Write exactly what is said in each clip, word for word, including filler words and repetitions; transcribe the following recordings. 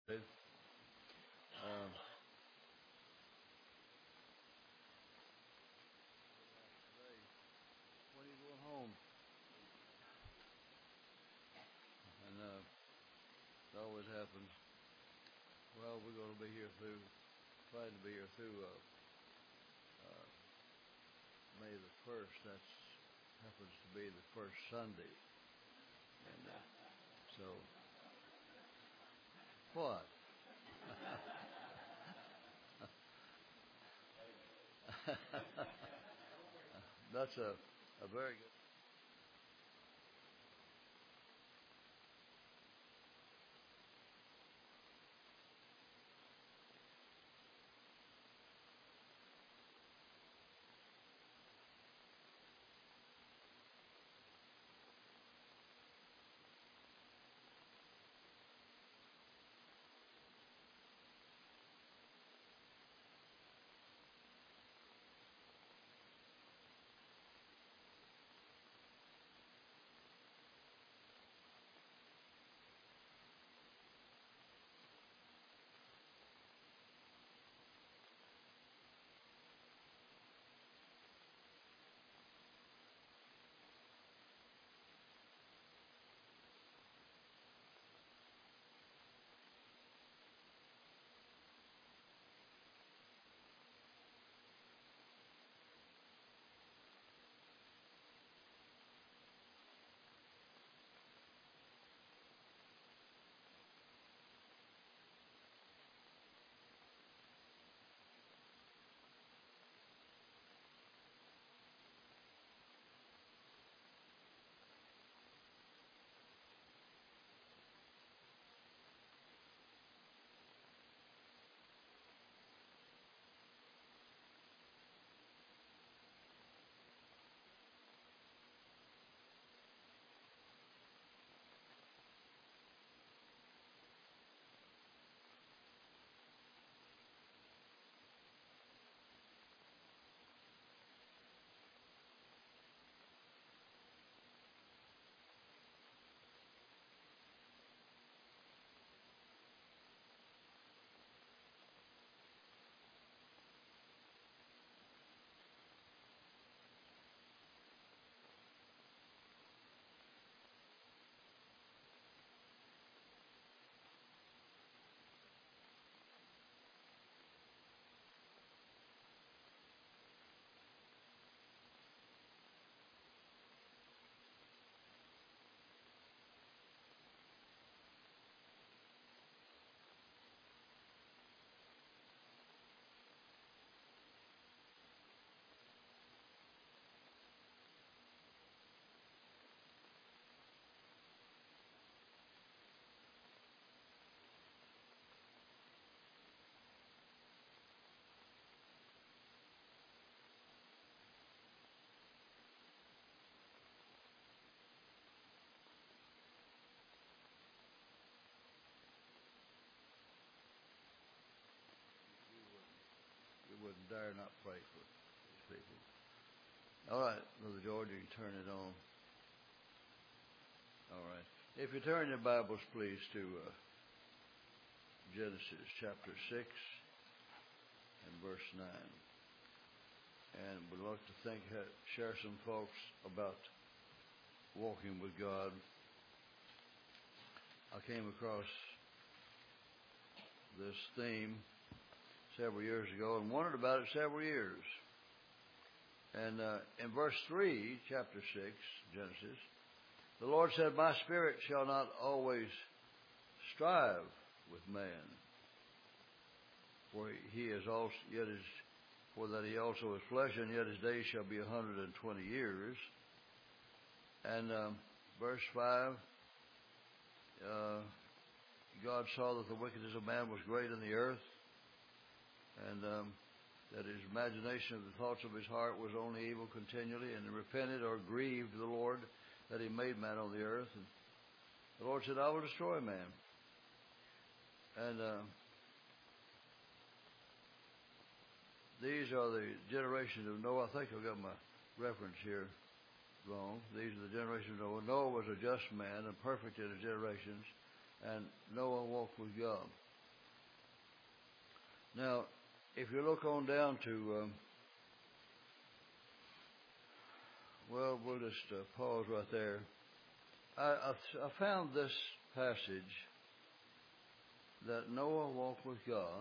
Um, when are you going home? And uh, it always happens. Well, we're going to be here through, trying to be here through uh, uh, May the first. That happens to be the first Sunday. And uh, so, what? That's a, a very good. You wouldn't dare not pray for these people. All right, Brother George, you can turn it on. All right. If you turn your Bibles, please, to uh, Genesis chapter six and verse nine. And we'd like to think, share some folks about walking with God. I came across this theme several years ago and wondered about it several years. And uh, in verse three, chapter six, Genesis, the Lord said, "My spirit shall not always strive with man, for he is also yet is for that he also is flesh, and yet his days shall be a hundred and twenty years." And um, verse five, uh, God saw that the wickedness of man was great in the earth, and um, that his imagination of the thoughts of his heart was only evil continually, and repented or grieved the Lord that he made man on the earth. And the Lord said, "I will destroy man." And uh, these are the generations of Noah. I think I've got my reference here wrong. These are the generations of Noah. Noah was a just man and perfect in his generations, and Noah walked with God. Now, if you look on down to, um, well, we'll just uh, pause right there. I, I, I found this passage that Noah walked with God,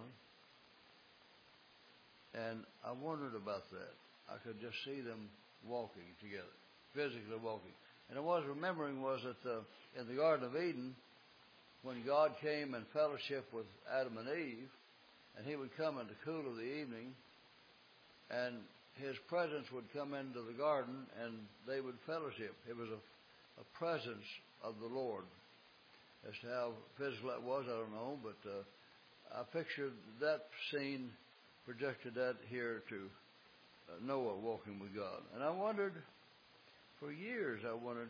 and I wondered about that. I could just see them walking together, physically walking. And I was remembering was that uh, in the Garden of Eden, when God came and fellowship with Adam and Eve, and he would come in the cool of the evening, and his presence would come into the garden, and they would fellowship. It was a, a presence of the Lord. As to how physical that was, I don't know, but uh, I pictured that scene, projected that here to uh, Noah walking with God. And I wondered, for years I wondered,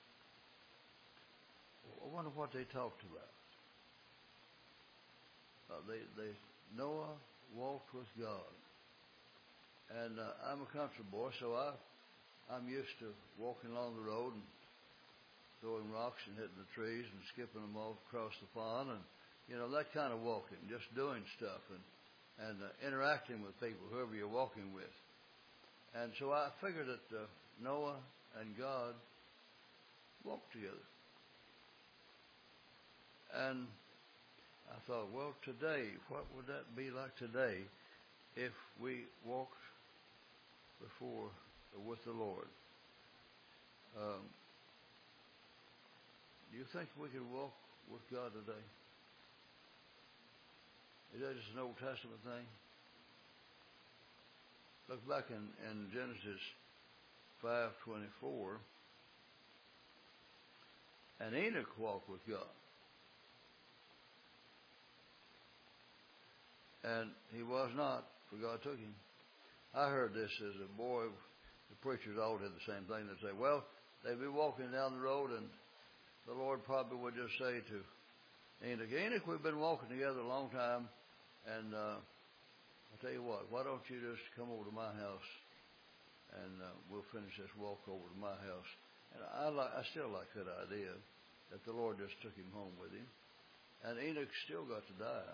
I wonder what they talked about. Uh, they, they, Noah walked with God. And uh, I'm a country boy, so I, I'm used to walking along the road and throwing rocks and hitting the trees and skipping them all across the pond, and you know, that kind of walking, just doing stuff and and uh, interacting with people, whoever you're walking with. And so I figured that uh, Noah and God walked together. And I thought, well, today, what would that be like today if we walked before with the Lord? Um, Do you think we could walk with God today? Is that just an Old Testament thing? Look back in, in Genesis five twenty-four. And Enoch walked with God. And he was not, for God took him. I heard this as a boy. The preachers all did the same thing. They'd say, well, they'd be walking down the road, and the Lord probably would just say to Enoch, Enoch, we've been walking together a long time, and uh, I'll tell you what, why don't you just come over to my house, and uh, we'll finish this walk over to my house. And I, li- I still like that idea, that the Lord just took him home with him. And Enoch still got to die.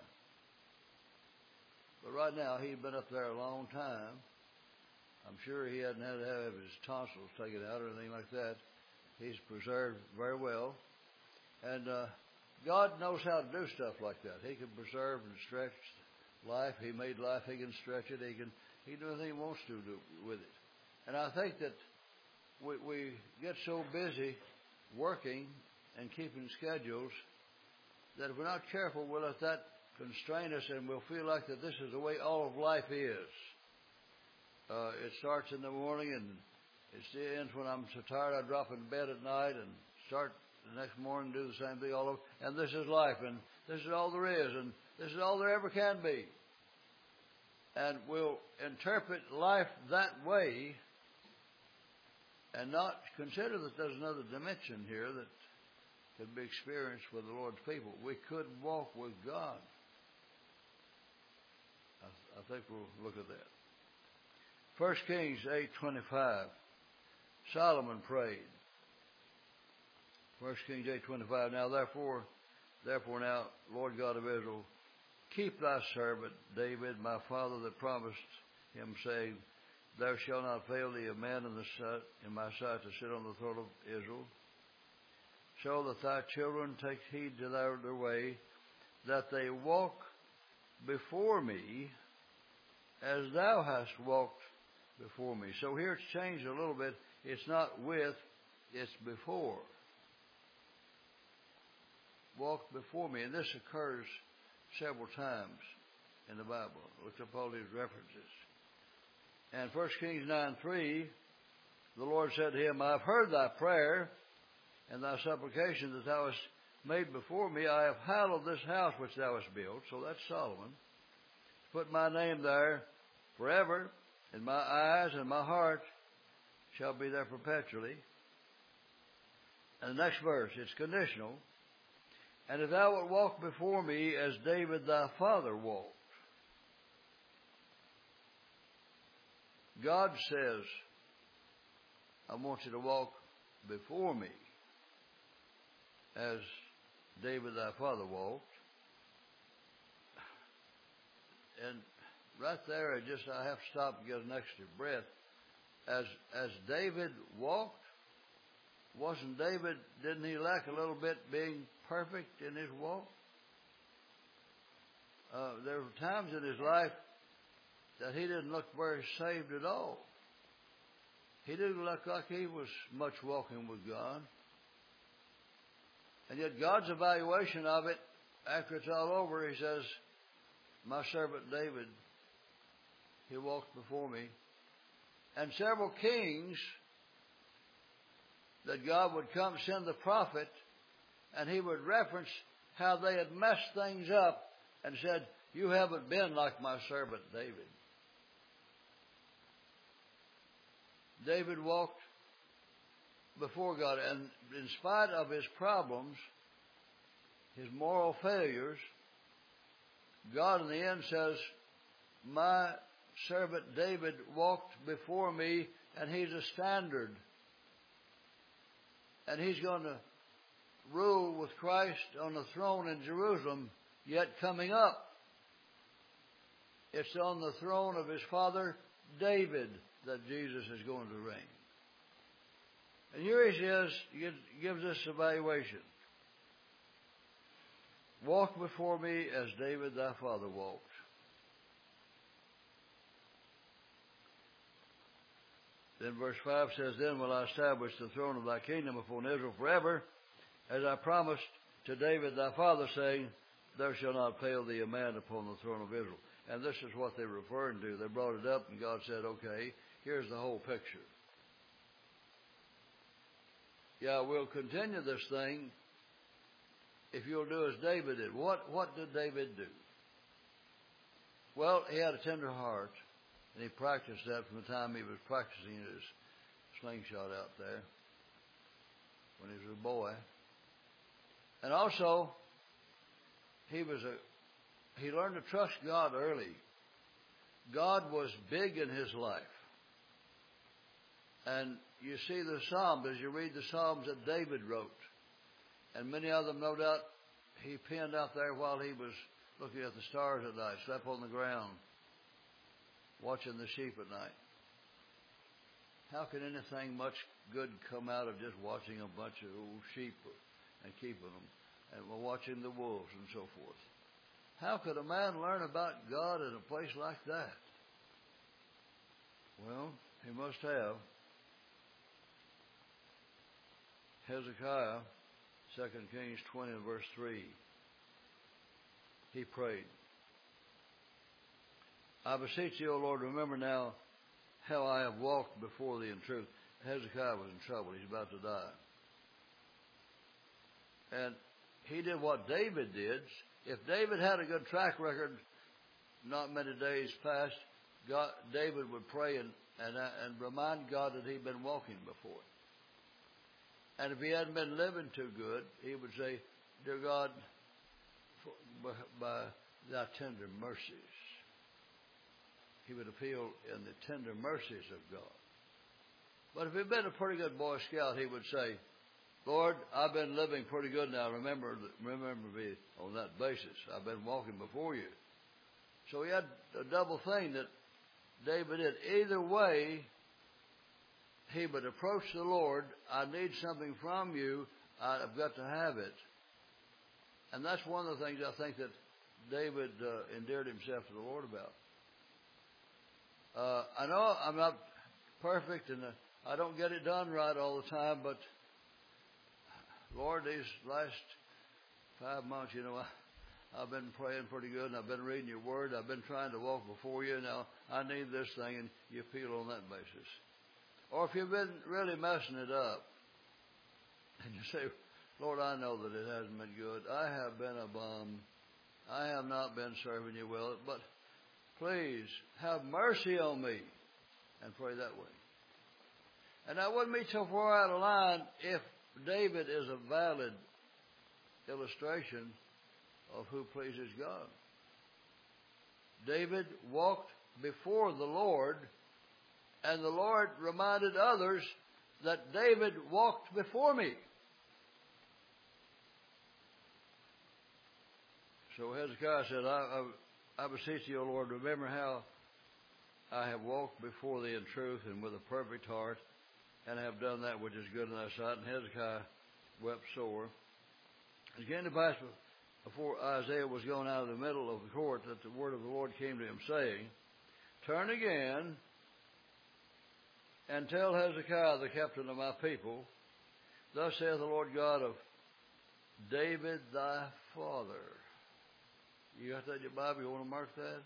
But right now, he'd been up there a long time. I'm sure he hadn't had to have his tonsils taken out or anything like that. He's preserved very well. And uh, God knows how to do stuff like that. He can preserve and stretch life. He made life. He can stretch it. He can he can do anything he wants to do with it. And I think that we, we get so busy working and keeping schedules that if we're not careful, we'll let that constrain us, and we'll feel like that this is the way all of life is. Uh, it starts in the morning, and it ends when I'm so tired I drop in bed at night and start the next morning, do the same thing all over. And this is life, and this is all there is, and this is all there ever can be. And we'll interpret life that way and not consider that there's another dimension here that could be experienced with the Lord's people. We could walk with God. I, I think we'll look at that. First Kings eight twenty-five. Solomon prayed. First Kings eight twenty-five. Now therefore, therefore now, Lord God of Israel, keep thy servant David, my father, that promised him, saying, there shall not fail thee a man in, the sight, in my sight to sit on the throne of Israel. So that thy children take heed to their, their way, that they walk before me as thou hast walked before me. So here it's changed a little bit. It's not with, it's before. Walk before me. And this occurs several times in the Bible. Look up all these references. And First Kings nine three, the Lord said to him, I have heard thy prayer and thy supplication that thou hast made before me. I have hallowed this house which thou hast built. So that's Solomon. Put my name there forever, and my eyes and my heart shall be there perpetually. And the next verse, it's conditional. And if thou wilt walk before me as David thy father walked. God says, I want you to walk before me as David thy father walked. and right there, I just I have to stop and get an extra breath. As as David walked, wasn't David? Didn't he lack a little bit being perfect in his walk? Uh, there were times in his life that he didn't look very saved at all. He didn't look like he was much walking with God. And yet God's evaluation of it, after it's all over, he says, my servant David, he walked before me. And several kings that God would come send the prophet, and he would reference how they had messed things up and said, you haven't been like my servant David. David walked before God, and in spite of his problems, his moral failures, God in the end says, my servant David walked before me, and he's a standard. And he's going to rule with Christ on the throne in Jerusalem, yet coming up. It's on the throne of his father David that Jesus is going to reign. And here he says, he gives us evaluation. Walk before me as David thy father walked. Then verse five says, then will I establish the throne of thy kingdom upon Israel forever, as I promised to David thy father, saying, there shall not fail thee a man upon the throne of Israel. And this is what they're referring to. They brought it up, and God said, okay, here's the whole picture. Yeah, we'll continue this thing if you'll do as David did. What, what did David do? Well, he had a tender heart, and he practiced that from the time he was practicing his slingshot out there when he was a boy. And also, he was a he learned to trust God early. God was big in his life. And you see the Psalms, as you read the Psalms that David wrote, and many of them, no doubt, he penned out there while he was looking at the stars at night, slept on the ground, watching the sheep at night. How can anything much good come out of just watching a bunch of old sheep and keeping them, and watching the wolves and so forth? How could a man learn about God in a place like that? Well, he must have. Hezekiah, Second Kings twenty, verse three. He prayed, I beseech thee, O Lord, remember now how I have walked before thee in truth. Hezekiah was in trouble. He's about to die. And he did what David did. If David had a good track record, not many days past, God, David would pray and, and, and remind God that he'd been walking before. And if he hadn't been living too good, he would say, dear God, by, by thy tender mercies. He would appeal in the tender mercies of God. But if he'd been a pretty good Boy Scout, he would say, Lord, I've been living pretty good now. Remember, remember me on that basis. I've been walking before you. So he had a double thing that David did. Either way, he would approach the Lord. I need something from you. I've got to have it. And that's one of the things I think that David uh, endeared himself to the Lord about. Uh, I know I'm not perfect and uh, I don't get it done right all the time, but Lord, these last five months, you know, I, I've been praying pretty good, and I've been reading your word. I've been trying to walk before you. Now, I need this thing, and you appeal on that basis. Or if you've been really messing it up, and you say, Lord, I know that it hasn't been good. I have been a bum. I have not been serving you well, but please have mercy on me, and pray that way. And that wouldn't be too far out of line if David is a valid illustration of who pleases God. David walked before the Lord, and the Lord reminded others that David walked before me. So Hezekiah said, I, I, I beseech thee, O Lord, remember how I have walked before thee in truth and with a perfect heart, and have done that which is good in thy sight. And Hezekiah wept sore. It came to pass before Isaiah was gone out of the middle of the court that the word of the Lord came to him, saying, Turn again and tell Hezekiah, the captain of my people, Thus saith the Lord God of David thy father. You got that in your Bible? You want to mark that?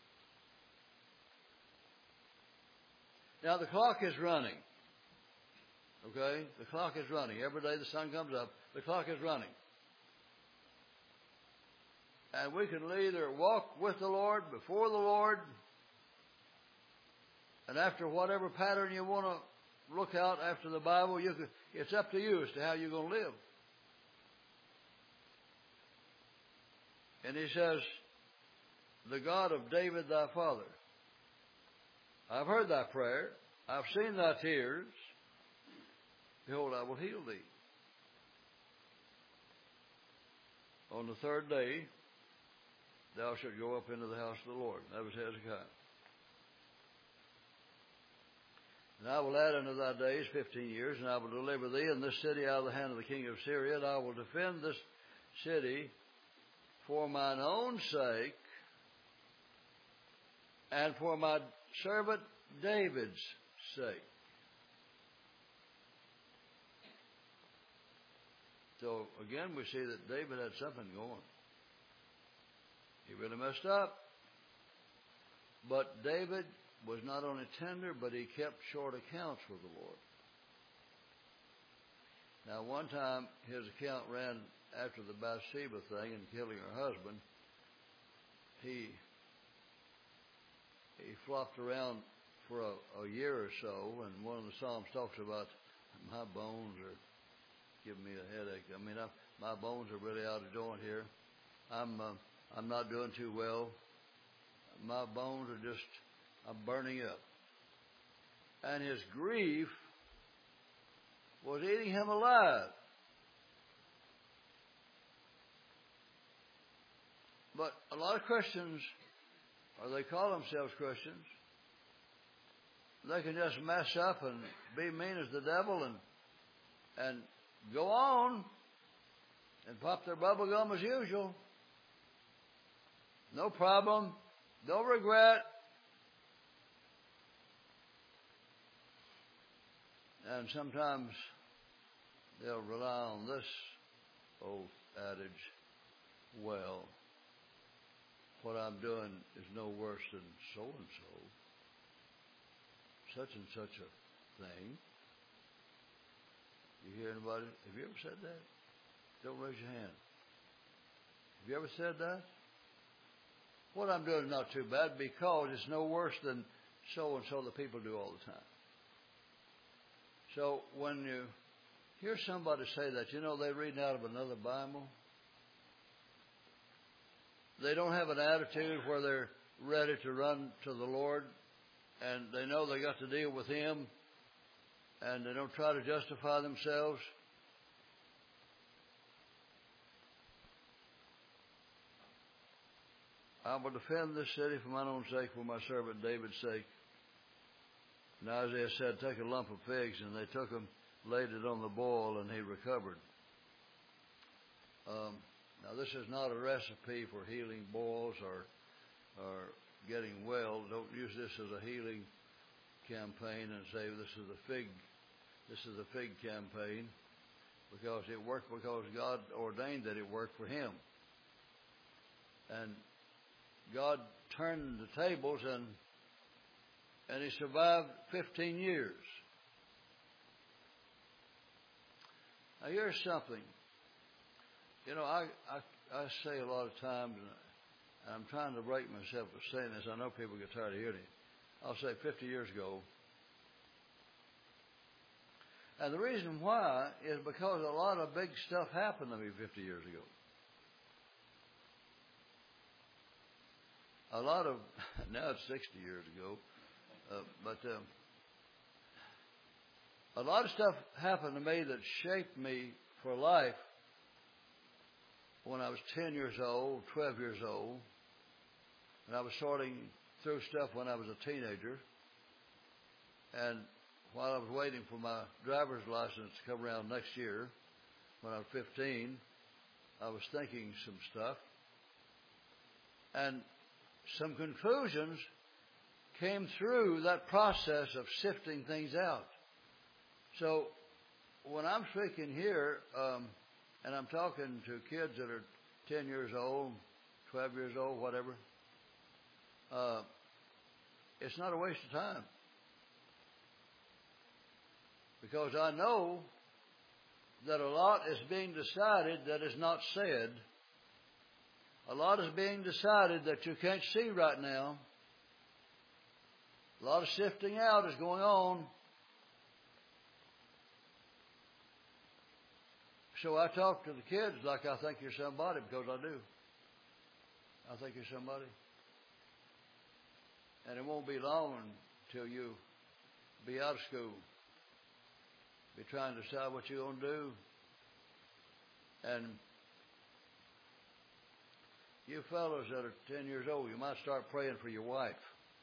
Now the clock is running. Okay? The clock is running. Every day the sun comes up, the clock is running. And we can either walk with the Lord, before the Lord, and after whatever pattern you want to look out after the Bible, you can, it's up to you as to how you're going to live. And he says, the God of David thy father, I've heard thy prayer, I've seen thy tears, behold, I will heal thee. On the third day, thou shalt go up into the house of the Lord. That was Hezekiah. And I will add unto thy days fifteen years, and I will deliver thee and this city out of the hand of the king of Syria, and I will defend this city for mine own sake, and for my servant David's sake. So again, we see that David had something going. He really messed up. But David was not only tender, but he kept short accounts with the Lord. Now, one time, his account ran after the Bathsheba thing and killing her husband. He he flopped around for a, a year or so, and one of the Psalms talks about my bones are giving me a headache. I mean, I, my bones are really out of joint here. I'm uh, I'm not doing too well. My bones are just, I'm burning up. And his grief was eating him alive. But a lot of Christians, or they call themselves Christians, they can just mess up and be mean as the devil and and go on and pop their bubble gum as usual. No problem. No regret. And sometimes they'll rely on this old adage, well, what I'm doing is no worse than so-and-so, such and such a thing. You hear anybody? Have you ever said that? Don't raise your hand. Have you ever said that? What I'm doing is not too bad because it's no worse than so-and-so the people do all the time. So when you hear somebody say that, you know they're reading out of another Bible. They don't have an attitude where they're ready to run to the Lord and they know they got to deal with Him and they don't try to justify themselves. I will defend this city for mine own sake, for my servant David's sake. And Isaiah said, take a lump of figs, and they took him, laid it on the boil, and he recovered. Um, now, this is not a recipe for healing boils or, or getting well. Don't use this as a healing campaign and say this is a fig, this is a fig campaign, because it worked because God ordained that it worked for him. And God turned the tables, and and he survived fifteen years. Now here's something. You know, I, I, I say a lot of times, and I'm trying to break myself of saying this. I know people get tired of hearing it. I'll say fifty years ago. And the reason why is because a lot of big stuff happened to me fifty years ago. A lot of, now it's sixty years ago, uh, but um, a lot of stuff happened to me that shaped me for life when I was ten years old, twelve years old, and I was sorting through stuff when I was a teenager. And while I was waiting for my driver's license to come around next year, when I was fifteen, I was thinking some stuff. And some conclusions came through that process of sifting things out. So when I'm speaking here, um, and I'm talking to kids that are ten years old, twelve years old, whatever, uh, it's not a waste of time. Because I know that a lot is being decided that is not said. A lot is being decided that you can't see right now. A lot of sifting out is going on. So I talk to the kids like I think you're somebody, because I do. I think you're somebody. And it won't be long until you be out of school. Be trying to decide what you're going to do. And you fellows that are ten years old, you might start praying for your wife.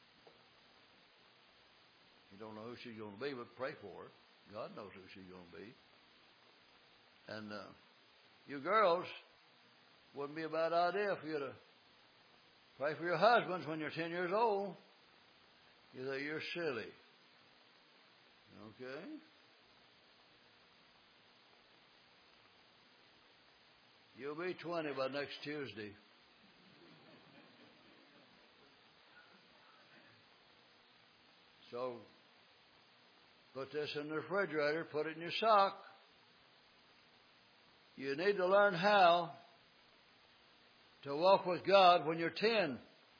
You don't know who she's going to be, but pray for her. God knows who she's going to be. And uh, you girls, wouldn't be a bad idea for you to pray for your husbands when you're ten years old. You say, you're silly. Okay? You'll be twenty by next Tuesday. So, put this in the refrigerator, put it in your sock. You need to learn how to walk with God when you're ten.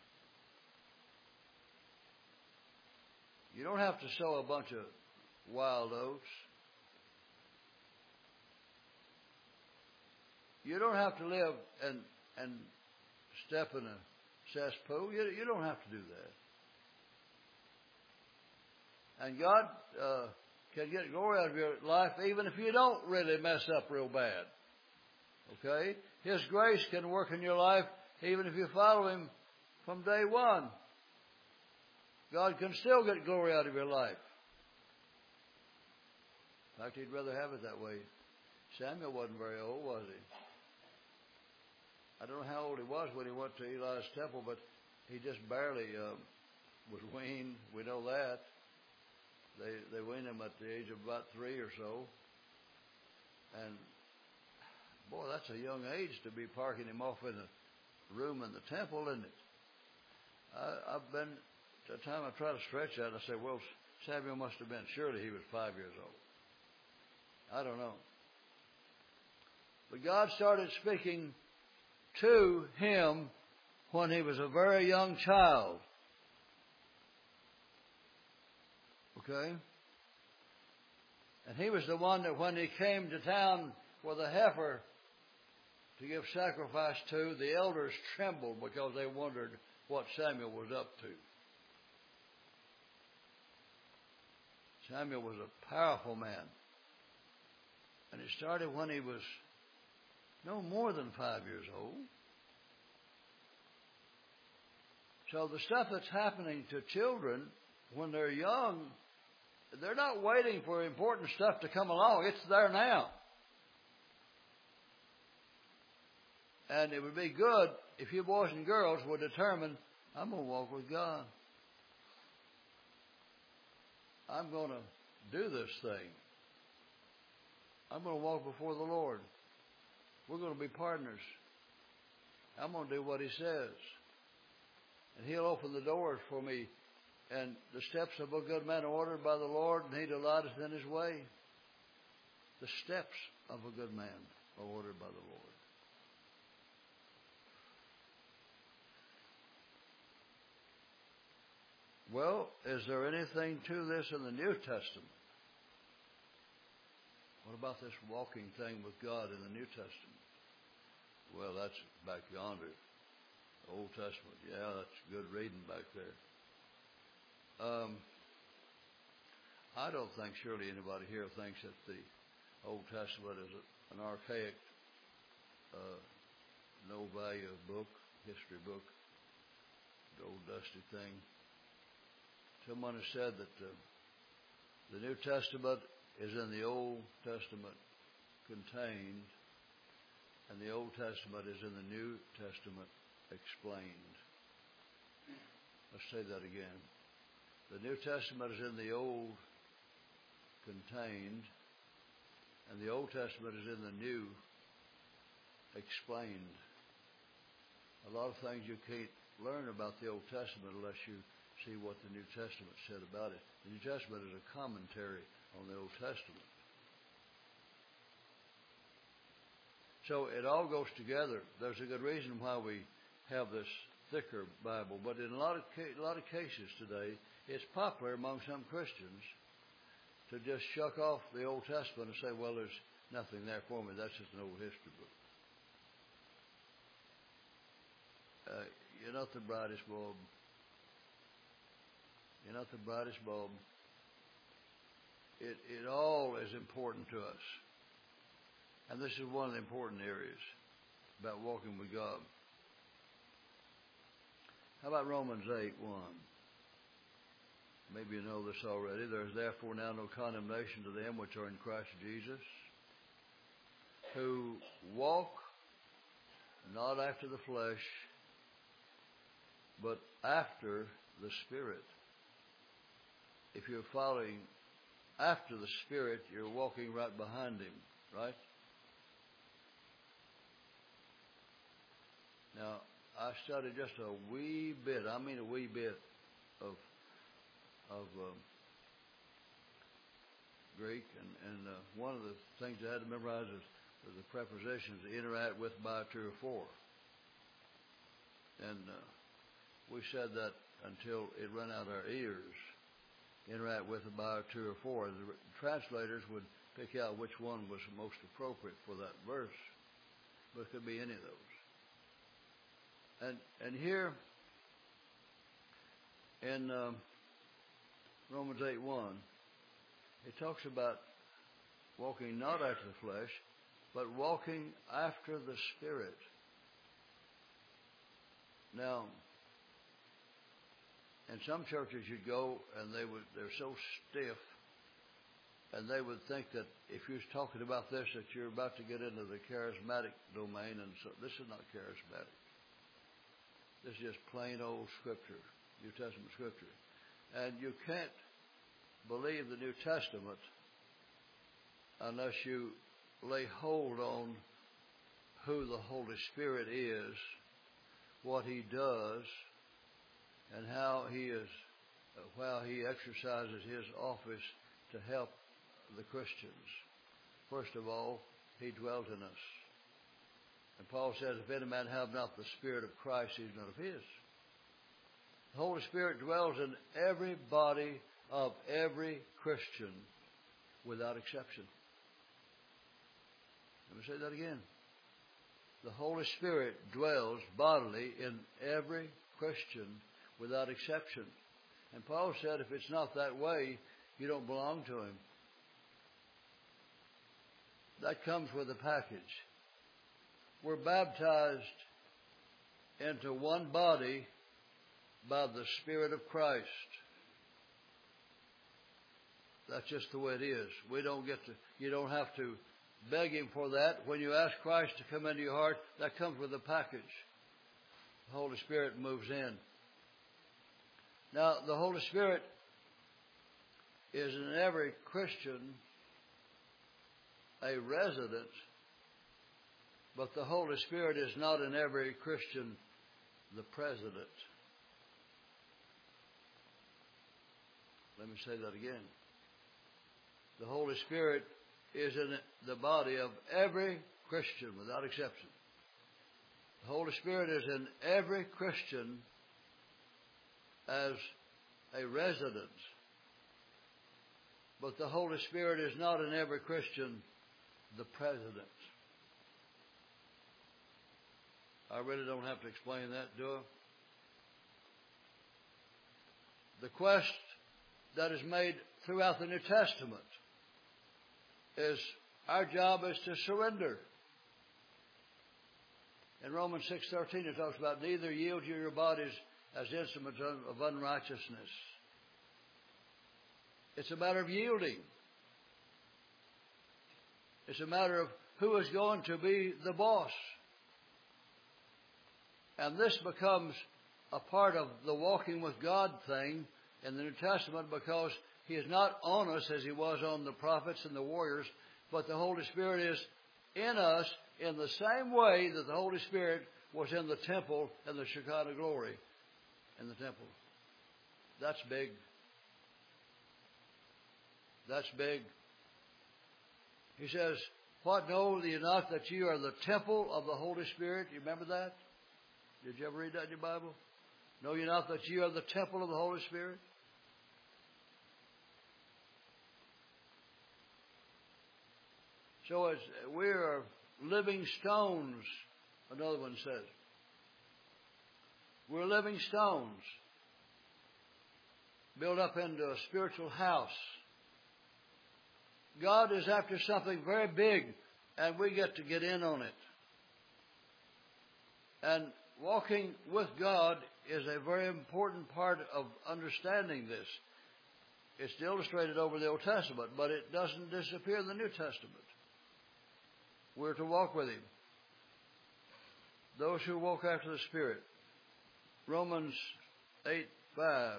You don't have to sow a bunch of wild oats. You don't have to live and and step in a cesspool. You, you don't have to do that. And God uh, can get glory out of your life even if you don't really mess up real bad. Okay? His grace can work in your life even if you follow Him from day one. God can still get glory out of your life. In fact, He'd rather have it that way. Samuel wasn't very old, was he? I don't know how old he was when he went to Eli's temple, but he just barely uh, was weaned. We know that. They they weaned him at the age of about three or so. And, boy, that's a young age to be parking him off in a room in the temple, isn't it? I, I've been, at the time I try to stretch that, I say, well, Samuel must have been, surely he was five years old. I don't know. But God started speaking to him when he was a very young child. Okay? And he was the one that when he came to town with a heifer to give sacrifice to, the elders trembled because they wondered what Samuel was up to. Samuel was a powerful man. And it started when he was no more than five years old. So the stuff that's happening to children when they're young, they're not waiting for important stuff to come along. It's there now. And it would be good if you boys and girls would determine, I'm going to walk with God. I'm going to do this thing. I'm going to walk before the Lord. We're going to be partners. I'm going to do what He says. And He'll open the doors for me. And the steps of a good man are ordered by the Lord, and He delighteth in His way. The steps of a good man are ordered by the Lord. Well, is there anything to this in the New Testament? What about this walking thing with God in the New Testament? Well, that's back yonder. Old Testament. Yeah, that's good reading back there. Um, I don't think surely anybody here thinks that the Old Testament is an archaic, uh, no value book, history book. The dusty thing. Someone has said that uh, the New Testament is in the Old Testament contained, and the Old Testament is in the New Testament explained. Let's say that again. The New Testament is in the Old contained, and the Old Testament is in the New explained. A lot of things you can't learn about the Old Testament unless you see what the New Testament said about it. The New Testament is a commentary on the Old Testament. So it all goes together. There's a good reason why we have this thicker Bible, but in a lot of ca- a lot of cases today, it's popular among some Christians to just shuck off the Old Testament and say, well, there's nothing there for me. That's just an old history book. Uh, you're not the brightest bulb. You're not the brightest bulb. It, it all is important to us. And this is one of the important areas about walking with God. How about Romans eight one? Maybe you know this already. There is therefore now no condemnation to them which are in Christ Jesus, who walk not after the flesh, but after the Spirit. If you're following after the Spirit, you're walking right behind Him, right? Now, I studied just a wee bit, I mean a wee bit, of of um, Greek, and, and uh, one of the things I had to memorize is the prepositions to interact with, by, to, or for. And uh, we said that until it ran out our ears. Interact with, by, to, or for. The translators would pick out which one was most appropriate for that verse, but it could be any of those. And and here in um, Romans eight one, it talks about walking not after the flesh, but walking after the Spirit. Now, in some churches you'd go and they would they're so stiff, and they would think that if you're talking about this, that you're about to get into the charismatic domain, and so this is not charismatic. This is just plain old Scripture, New Testament Scripture. And you can't believe the New Testament unless you lay hold on who the Holy Spirit is, what He does, and how He is, how He exercises His office to help the Christians. First of all, He dwelt in us. And Paul says, if any man have not the Spirit of Christ, he's not of His. The Holy Spirit dwells in every body of every Christian without exception. Let me say that again. The Holy Spirit dwells bodily in every Christian without exception. And Paul said, if it's not that way, you don't belong to Him. That comes with a package. We're baptized into one body by the Spirit of Christ. That's just the way it is. We don't get to, you don't have to beg Him for that. When you ask Christ to come into your heart, that comes with a package. The Holy Spirit moves in. Now, the Holy Spirit is in every Christian a resident, but the Holy Spirit is not in every Christian the president. Let me say that again. The Holy Spirit is in the body of every Christian without exception. The Holy Spirit is in every Christian as a resident. But the Holy Spirit is not in every Christian the president. I really don't have to explain that, do I? The quest that is made throughout the New Testament is our job is to surrender. In Romans six thirteen it talks about neither yield you your bodies as instruments of unrighteousness. It's a matter of yielding. It's a matter of who is going to be the boss. And this becomes a part of the walking with God thing in the New Testament, because He is not on us as He was on the prophets and the warriors, but the Holy Spirit is in us in the same way that the Holy Spirit was in the temple and the Shekinah glory in the temple. That's big. That's big. He says, what, know ye not that you are the temple of the Holy Spirit? You remember that? Did you ever read that in your Bible? Know ye not that you are the temple of the Holy Spirit? So as we are living stones, another one says. We're living stones, built up into a spiritual house. God is after something very big, and we get to get in on it. And walking with God is a very important part of understanding this. It's illustrated over the Old Testament, but it doesn't disappear in the New Testament. We're to walk with Him. Those who walk after the Spirit. Romans eight five.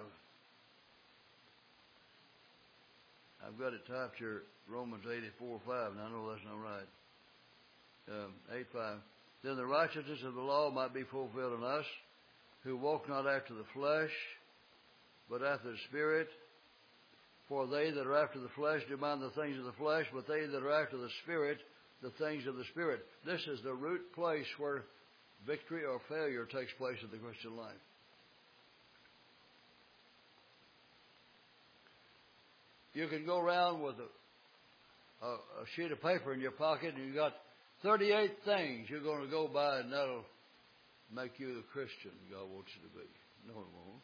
I've got it typed here, Romans eighty-four five, and I know that's not right. Um, eight five. Then the righteousness of the law might be fulfilled in us, who walk not after the flesh, but after the Spirit. For they that are after the flesh do mind the things of the flesh, but they that are after the Spirit, the things of the Spirit. This is the root place where victory or failure takes place in the Christian life. You can go around with a, a, a sheet of paper in your pocket, and you've got thirty-eight things you're going to go by, and that'll make you the Christian God wants you to be. No, it won't.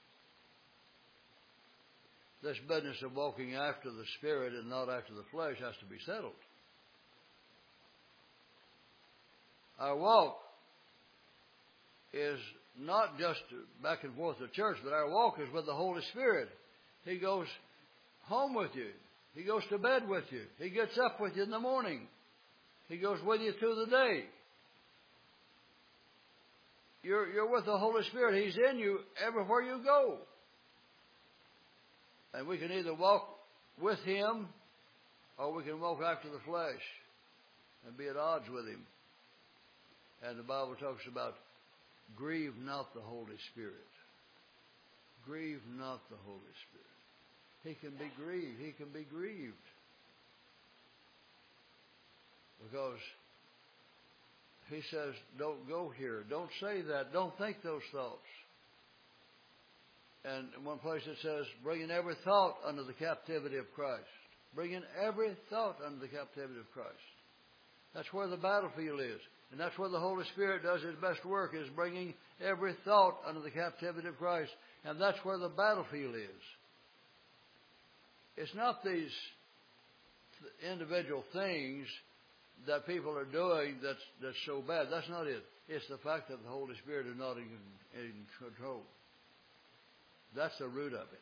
This business of walking after the Spirit and not after the flesh has to be settled. Our walk is not just back and forth to church, but our walk is with the Holy Spirit. He goes home with you. He goes to bed with you. He gets up with you in the morning. He goes with you through the day. You're, you're with the Holy Spirit. He's in you everywhere you go. And we can either walk with Him, or we can walk after the flesh and be at odds with Him. And the Bible talks about grieve not the Holy Spirit. Grieve not the Holy Spirit. He can be grieved. He can be grieved. Because He says, don't go here. Don't say that. Don't think those thoughts. And in one place it says, bringing every thought under the captivity of Christ. Bringing every thought under the captivity of Christ. That's where the battlefield is. And that's where the Holy Spirit does His best work, is bringing every thought under the captivity of Christ. And that's where the battlefield is. It's not these individual things that people are doing that's, that's so bad. That's not it. It's the fact that the Holy Spirit is not in, in control. That's the root of it.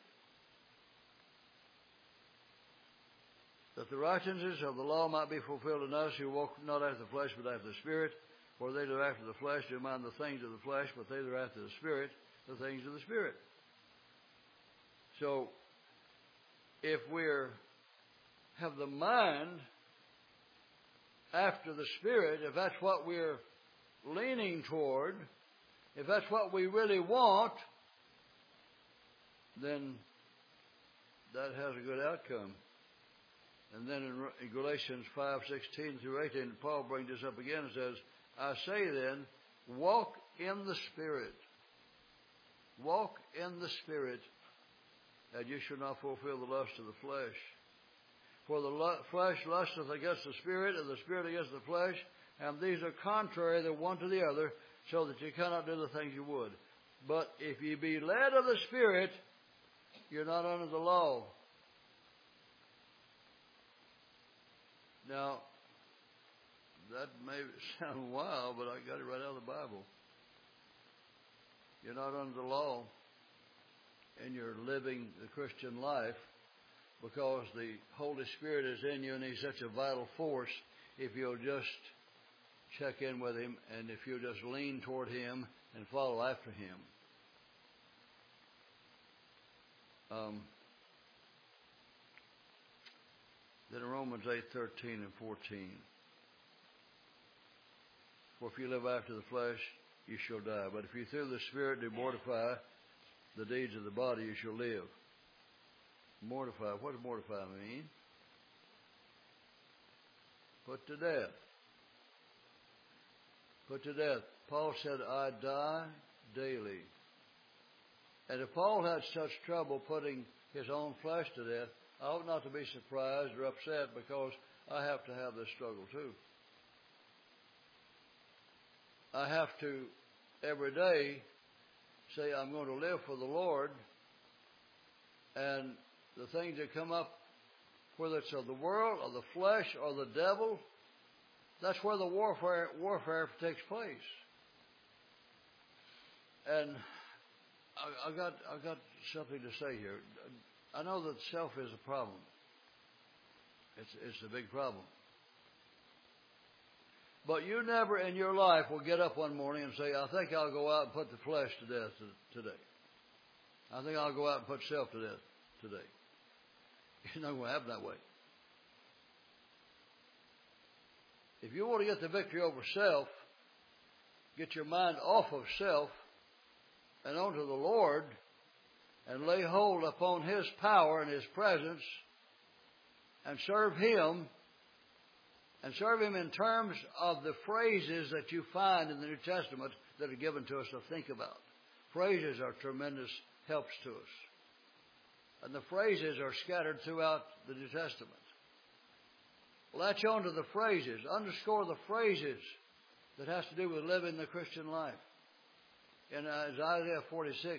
That the righteousness of the law might be fulfilled in us who walk not after the flesh but after the Spirit. For they that are after the flesh do mind the things of the flesh, but they that are after the Spirit, the things of the Spirit. So, if we're have the mind after the Spirit, if that's what we're leaning toward, if that's what we really want, then that has a good outcome. And then in Galatians five sixteen through eighteen, Paul brings this up again and says, I say then, walk in the Spirit. Walk in the Spirit, and you shall not fulfill the lust of the flesh. For the flesh lusteth against the Spirit, and the Spirit against the flesh, and these are contrary the one to the other, so that you cannot do the things you would. But if ye be led of the Spirit, you're not under the law. Now, that may sound wild, but I got it right out of the Bible. You're not under the law, and you're living the Christian life because the Holy Spirit is in you, and He's such a vital force. If you'll just check in with Him, and if you'll just lean toward Him and follow after Him. Um, then in Romans eight, thirteen and fourteen. For if you live after the flesh, you shall die. But if you through the Spirit do mortify the deeds of the body, you shall live. Mortify. What does mortify mean? Put to death. Put to death. Paul said, I die daily. And if Paul had such trouble putting his own flesh to death, I ought not to be surprised or upset, because I have to have this struggle too. I have to every day say I'm going to live for the Lord, and the things that come up, whether it's of the world or the flesh or the devil, that's where the warfare warfare takes place. And I, I got I got something to say here. I know that self is a problem. It's it's a big problem. But you never in your life will get up one morning and say, I think I'll go out and put the flesh to death today. I think I'll go out and put self to death today. It's not going to happen that way. If you want to get the victory over self, get your mind off of self and onto the Lord, and lay hold upon His power and His presence, and serve Him, and serve Him in terms of the phrases that you find in the New Testament that are given to us to think about. Phrases are tremendous helps to us. And the phrases are scattered throughout the New Testament. Latch on to the phrases. Underscore the phrases that has to do with living the Christian life. In Isaiah forty-six,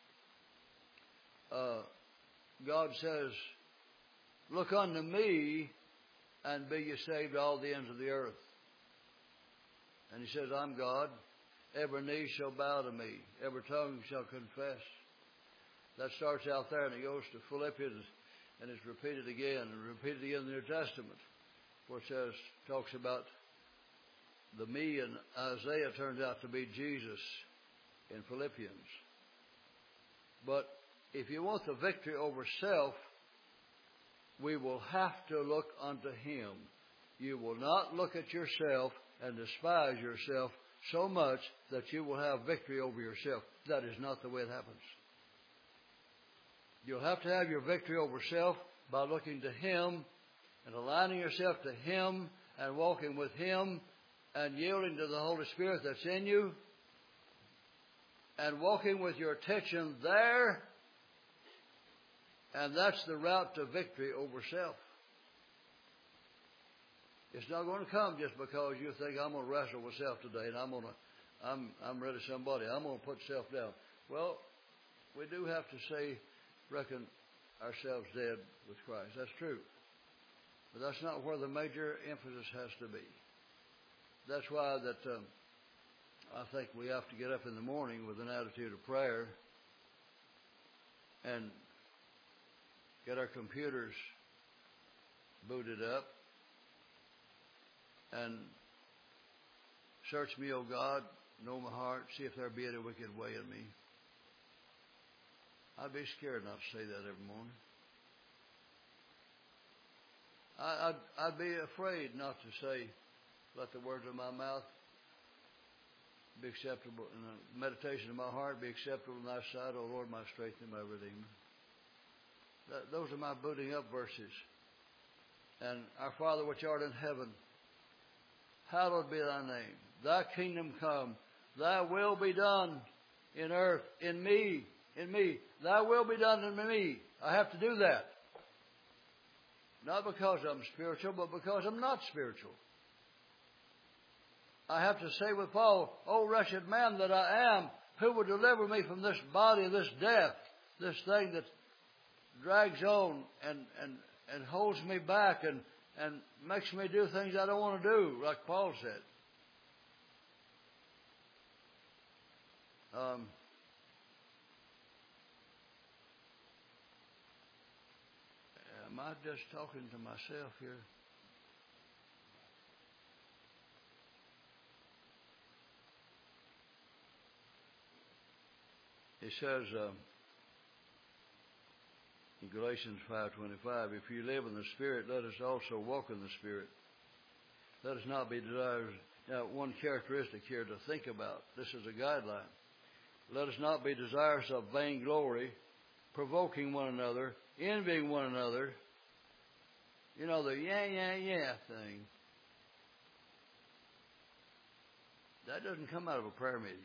uh, God says, look unto me, and be ye saved all the ends of the earth. And He says, I'm God. Every knee shall bow to me. Every tongue shall confess. That starts out there, and it goes to Philippians, and it's repeated again, and repeated again in the New Testament, where it says, talks about the me, and Isaiah turns out to be Jesus in Philippians. But if you want the victory over self, we will have to look unto Him. You will not look at yourself and despise yourself so much that you will have victory over yourself. That is not the way it happens. You'll have to have your victory over self by looking to Him and aligning yourself to Him and walking with Him and yielding to the Holy Spirit that's in you and walking with your attention there. And that's the route to victory over self. It's not going to come just because you think I'm going to wrestle with self today and I'm going to, I'm, I'm ready somebody. I'm going to put self down. Well, we do have to say, reckon ourselves dead with Christ. That's true. But that's not where the major emphasis has to be. That's why that um, I think we have to get up in the morning with an attitude of prayer and get our computers booted up and search me, O God, know my heart, see if there be any wicked way in me. I'd be scared not to say that every morning. I, I'd, I'd be afraid not to say, let the words of my mouth be acceptable, and the meditation of my heart be acceptable in Thy sight, O Lord, my strength and my Redeemer. That, those are my booting up verses. And our Father which art in heaven, hallowed be Thy name. Thy kingdom come. Thy will be done in earth, in me, in me. Thy will be done in me. I have to do that. Not because I'm spiritual, but because I'm not spiritual. I have to say with Paul, O wretched man that I am, who will deliver me from this body, this death, this thing that drags on and, and, and holds me back and, and makes me do things I don't want to do, like Paul said. Um, I'm just talking to myself here. It says uh, in Galatians five twenty-five, if you live in the Spirit, let us also walk in the Spirit. Let us not be desirous. Now, one characteristic here to think about. This is a guideline. Let us not be desirous of vainglory, provoking one another, envying one another. You know, the yeah, yeah, yeah thing. That doesn't come out of a prayer meeting.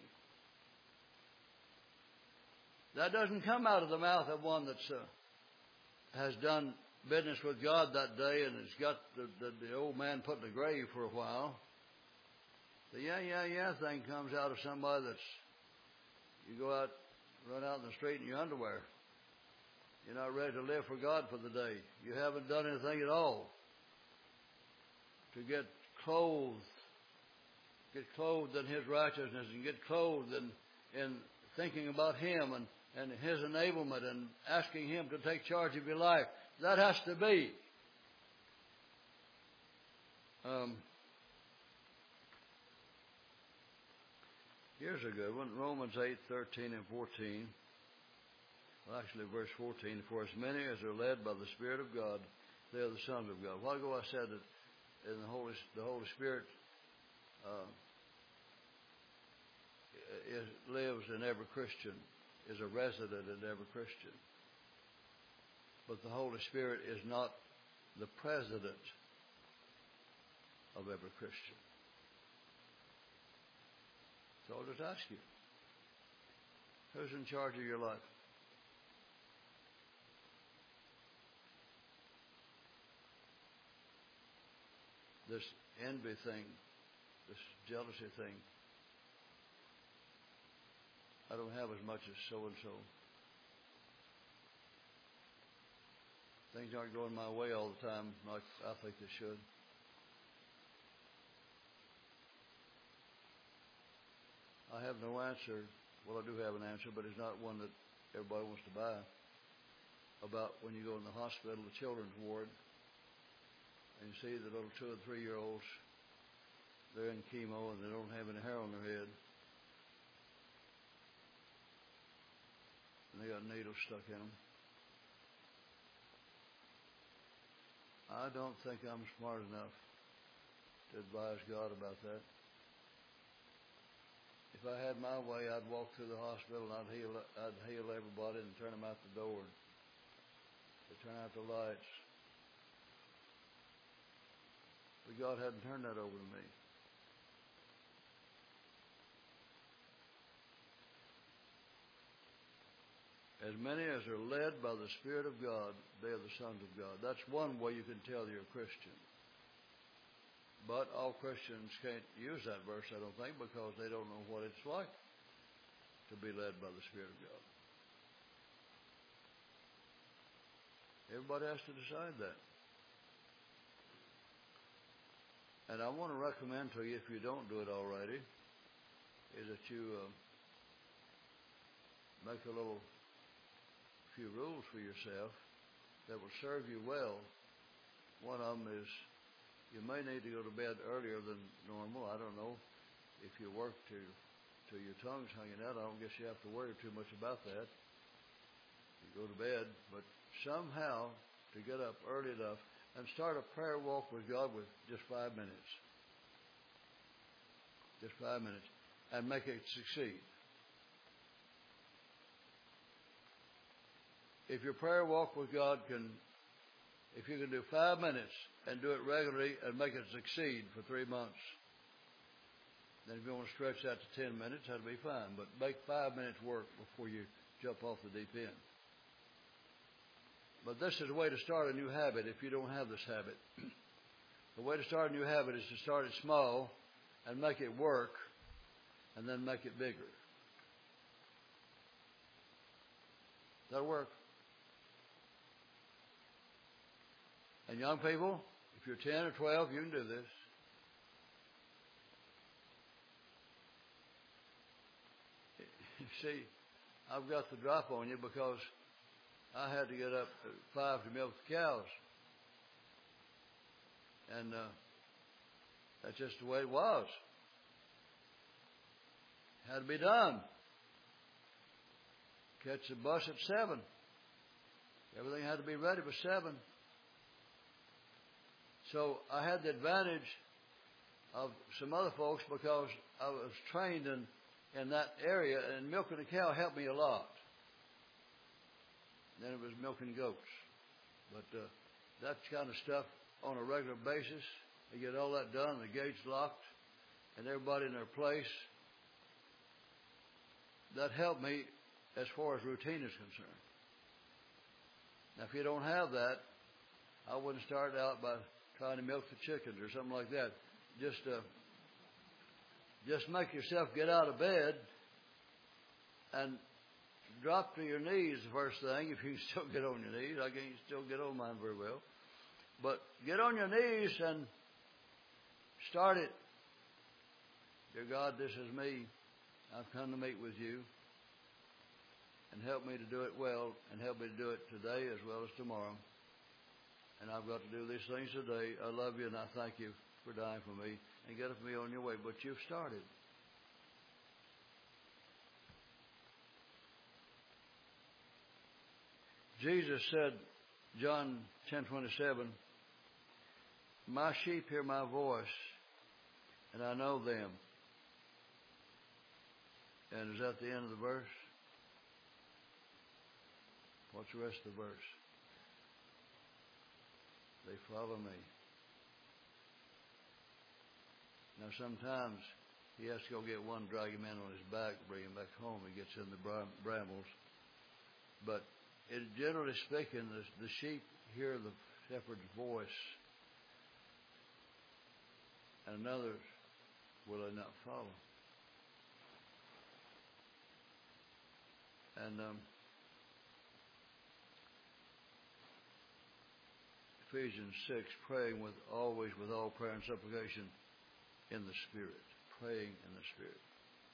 That doesn't come out of the mouth of one that's uh, has done business with God that day and has got the, the, the old man put in the grave for a while. The yeah, yeah, yeah thing comes out of somebody that's, you go out, run out in the street in your underwear. You're not ready to live for God for the day. You haven't done anything at all to get clothed, get clothed in His righteousness and get clothed in, in thinking about Him and, and His enablement and asking Him to take charge of your life. That has to be. Um, here's a good one. Romans eight, thirteen and fourteen. Well, actually, verse fourteen. For as many as are led by the Spirit of God, they are the sons of God. A while ago I said that in the Holy, the Holy Spirit uh, is, lives in every Christian, is a resident in every Christian. But the Holy Spirit is not the president of every Christian. So I'll just ask you, who's in charge of your life? This envy thing, this jealousy thing, I don't have as much as so-and-so. Things aren't going my way all the time like I think they should. I have no answer. Well, I do have an answer, but it's not one that everybody wants to buy. About when you go in the hospital, the children's ward, and you see the little two and three-year-olds, they're in chemo and they don't have any hair on their head. And they got needles stuck in them. I don't think I'm smart enough to advise God about that. If I had my way, I'd walk through the hospital and I'd heal, I'd heal everybody and turn them out the door. They'd turn out the lights. But God hadn't turned that over to me. As many as are led by the Spirit of God, they are the sons of God. That's one way you can tell you're a Christian. But all Christians can't use that verse, I don't think, because they don't know what it's like to be led by the Spirit of God. Everybody has to decide that. And I want to recommend to you, if you don't do it already, is that you uh, make a little few rules for yourself that will serve you well. One of them is you may need to go to bed earlier than normal. I don't know if you work to to your tongue's hanging out. I don't guess you have to worry too much about that. You go to bed, but somehow to get up early enough and start a prayer walk with God with just five minutes. Just five minutes. And make it succeed. If your prayer walk with God can, if you can do five minutes and do it regularly and make it succeed for three months, then if you want to stretch that to ten minutes, that'll be fine. But make five minutes work before you jump off the deep end. But this is a way to start a new habit if you don't have this habit. The way to start a new habit is to start it small and make it work and then make it bigger. That'll work. And young people, if you're ten or twelve, you can do this. You see, I've got the drop on you because I had to get up at five to milk the cows. And uh, that's just the way it was. Had to be done. Catch the bus at seven. Everything had to be ready by seven. So I had the advantage of some other folks because I was trained in, in that area, and milking a cow helped me a lot. Then it was milking goats. But uh, that kind of stuff on a regular basis, you get all that done, the gates locked, and everybody in their place. That helped me as far as routine is concerned. Now, if you don't have that, I wouldn't start out by trying to milk the chickens or something like that. Just, uh, just make yourself get out of bed and drop to your knees the first thing. If you can still get on your knees, I can still get on mine very well. But get on your knees and start it. Dear God, this is me. I've come to meet with you. And help me to do it well, and help me to do it today as well as tomorrow. And I've got to do these things today. I love you, and I thank you for dying for me. And get me on your way. But you've started. Jesus said, John ten twenty-seven, my sheep hear my voice, and I know them. And is that the end of the verse? What's the rest of the verse? They follow me. Now sometimes he has to go get one, drag him in on his back, bring him back home. He gets in the brambles. But it, generally speaking, the, the sheep hear the shepherd's voice, and another will they not follow. And um, Ephesians six, praying with always with all prayer and supplication in the Spirit. Praying in the Spirit.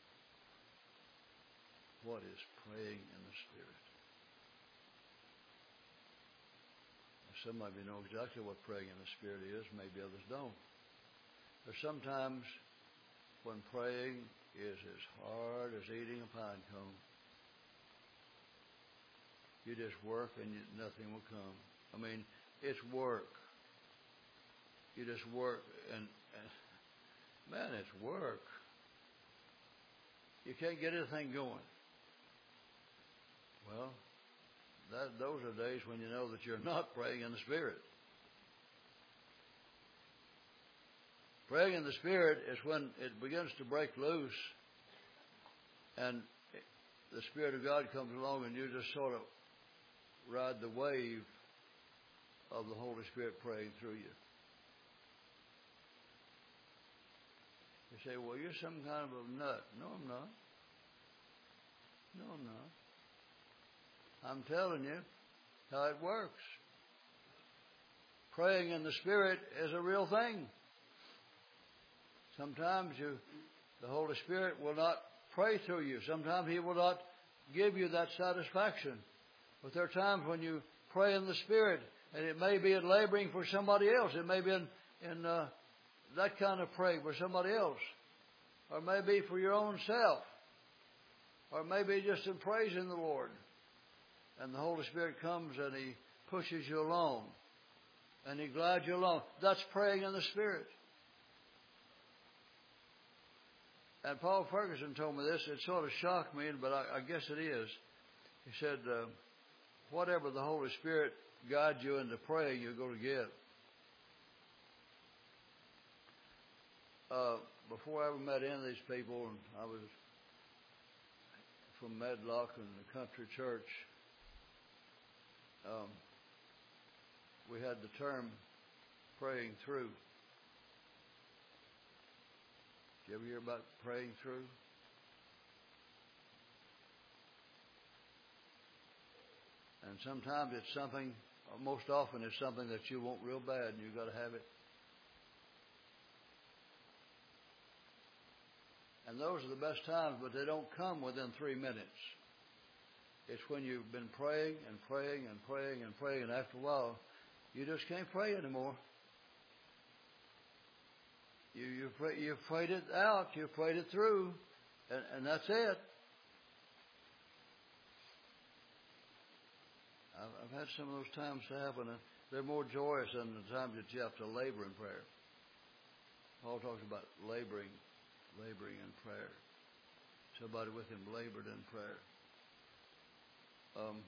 What is praying in the Spirit? Some of you know exactly what praying in the Spirit is. Maybe others don't. There's sometimes when praying is as hard as eating a pine cone. You just work and you, nothing will come. I mean, it's work. You just work, and, and man, it's work. You can't get anything going. Well, that, those are days when you know that you're not praying in the Spirit. Praying in the Spirit is when it begins to break loose, and the Spirit of God comes along, and you just sort of ride the wave of the Holy Spirit praying through you. You say, well, you're some kind of a nut. No, I'm not. No, I'm not. I'm telling you how it works. Praying in the Spirit is a real thing. Sometimes you, the Holy Spirit will not pray through you. Sometimes He will not give you that satisfaction. But there are times when you pray in the Spirit, and it may be in laboring for somebody else. It may be in, in uh, that kind of praying for somebody else. Or maybe for your own self. Or maybe just in praising the Lord. And the Holy Spirit comes and He pushes you along. And He glides you along. That's praying in the Spirit. And Paul Ferguson told me this. It sort of shocked me, but I, I guess it is. He said, uh, whatever the Holy Spirit guides you into praying, you're going to get. Uh, before I ever met any of these people, and I was from Medlock and the country church, um, we had the term praying through. Did you ever hear about praying through? And sometimes it's something, most often it's something that you want real bad, and you've got to have it. And those are the best times, but they don't come within three minutes. It's when you've been praying and praying and praying and praying, and after a while, you just can't pray anymore. You, you, pray, you prayed it out. You prayed it through. And, and that's it. I've, I've had some of those times happen. And they're more joyous than the times that you have to labor in prayer. Paul talks about laboring, laboring in prayer. Somebody with him labored in prayer. Um,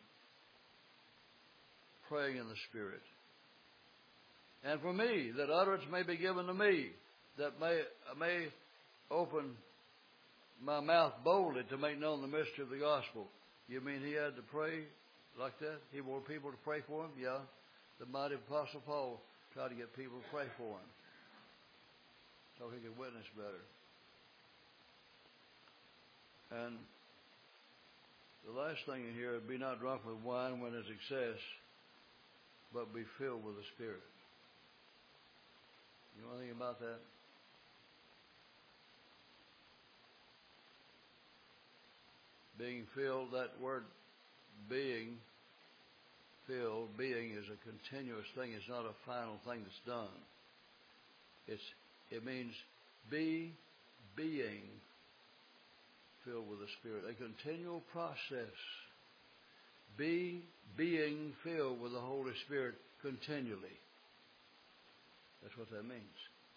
praying in the Spirit. And for me, that utterance may be given to me, that may I may open my mouth boldly to make known the mystery of the gospel. You mean he had to pray like that? He wanted people to pray for him? Yeah. The mighty Apostle Paul tried to get people to pray for him so he could witness better. And the last thing in here, be not drunk with wine when there's excess, but be filled with the Spirit. You know anything about that? Being filled, that word being, filled, being is a continuous thing. It's not a final thing that's done. It's, it means be being filled with the Spirit. A continual process. Be being filled with the Holy Spirit continually. That's what that means.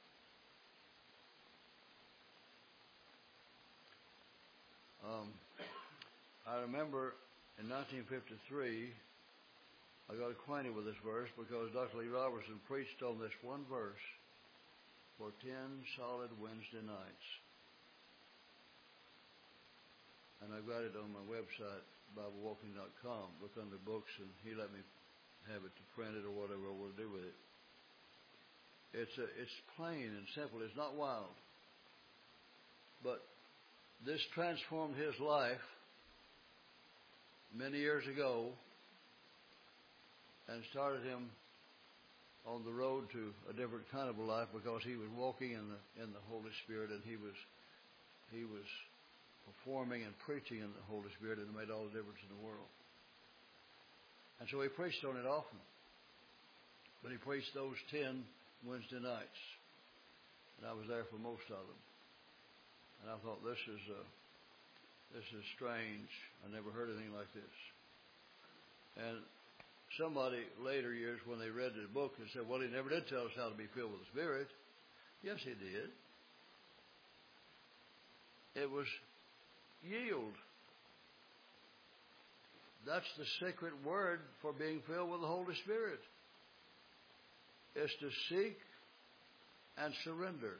Um, I remember in nineteen fifty-three, I got acquainted with this verse because Doctor Lee Robertson preached on this one verse for ten solid Wednesday nights. And I've got it on my website, Bible Walking dot com. Look under books, and he let me have it to print it or whatever I want to do with it. It's a, it's plain and simple. It's not wild. But this transformed his life many years ago and started him on the road to a different kind of a life because he was walking in the in the Holy Spirit, and he was he was performing and preaching in the Holy Spirit, and it made all the difference in the world. And so he preached on it often. But he preached those ten Wednesday nights. And I was there for most of them. And I thought, this is uh, this is strange. I never heard anything like this. And somebody later years, when they read the book, they said, well, he never did tell us how to be filled with the Spirit. Yes, he did. It was yield. That's the secret word for being filled with the Holy Spirit. It's to seek and surrender.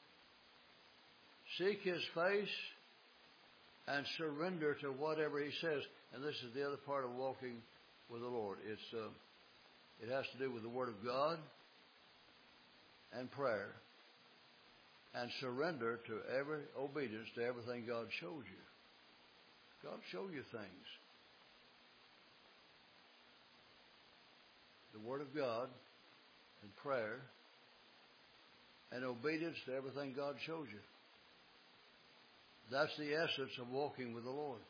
Seek His face and surrender to whatever He says. And this is the other part of walking with the Lord. It's uh, it has to do with the Word of God and prayer and surrender to every obedience to everything God shows you. God show you things. The Word of God and prayer and obedience to everything God shows you. That's the essence of walking with the Lord.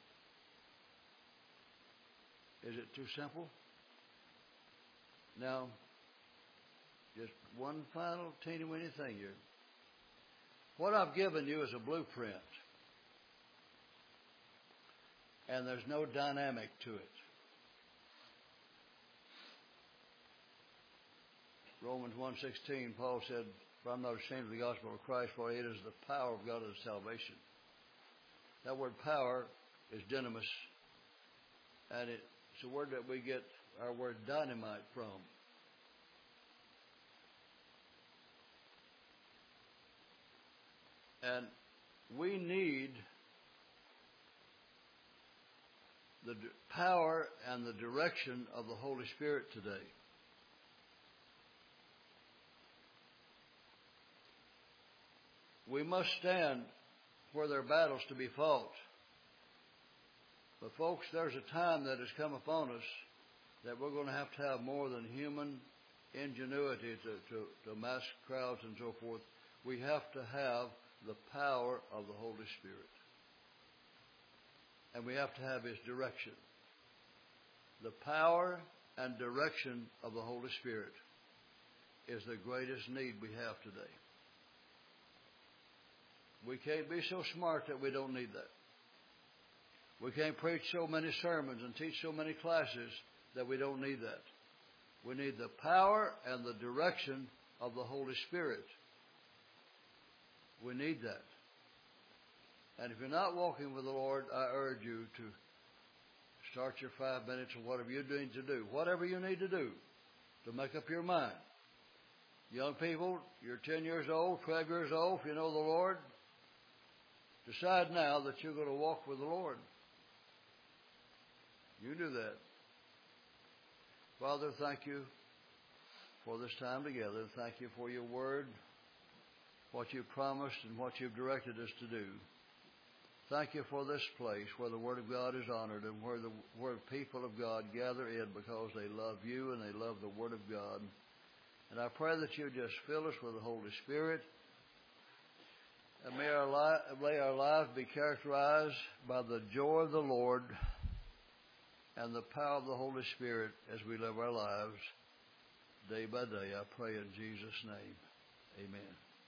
Is it too simple? Now, just one final teeny-weeny thing here. What I've given you is a blueprint. And there's no dynamic to it. Romans one sixteen, Paul said, for I'm not ashamed of the gospel of Christ, for it is the power of God unto salvation. That word power is dynamis, and it's a word that we get our word dynamite from. And we need the power and the direction of the Holy Spirit today. We must stand where there are battles to be fought. But folks, there's a time that has come upon us that we're going to have to have more than human ingenuity to, to, to mass crowds and so forth. We have to have the power of the Holy Spirit. And we have to have His direction. The power and direction of the Holy Spirit is the greatest need we have today. We can't be so smart that we don't need that. We can't preach so many sermons and teach so many classes that we don't need that. We need the power and the direction of the Holy Spirit. We need that. And if you're not walking with the Lord, I urge you to start your five minutes or whatever you're doing to do. Whatever you need to do to make up your mind. Young people, you're ten years old, twelve years old, if you know the Lord, decide now that you're going to walk with the Lord. You do that. Father, thank you for this time together. Thank you for your word, what you've promised and what you've directed us to do. Thank you for this place where the Word of God is honored and where the where people of God gather in because they love you and they love the Word of God. And I pray that you just fill us with the Holy Spirit. And may our, li- may our lives be characterized by the joy of the Lord and the power of the Holy Spirit as we live our lives day by day. I pray in Jesus' name. Amen.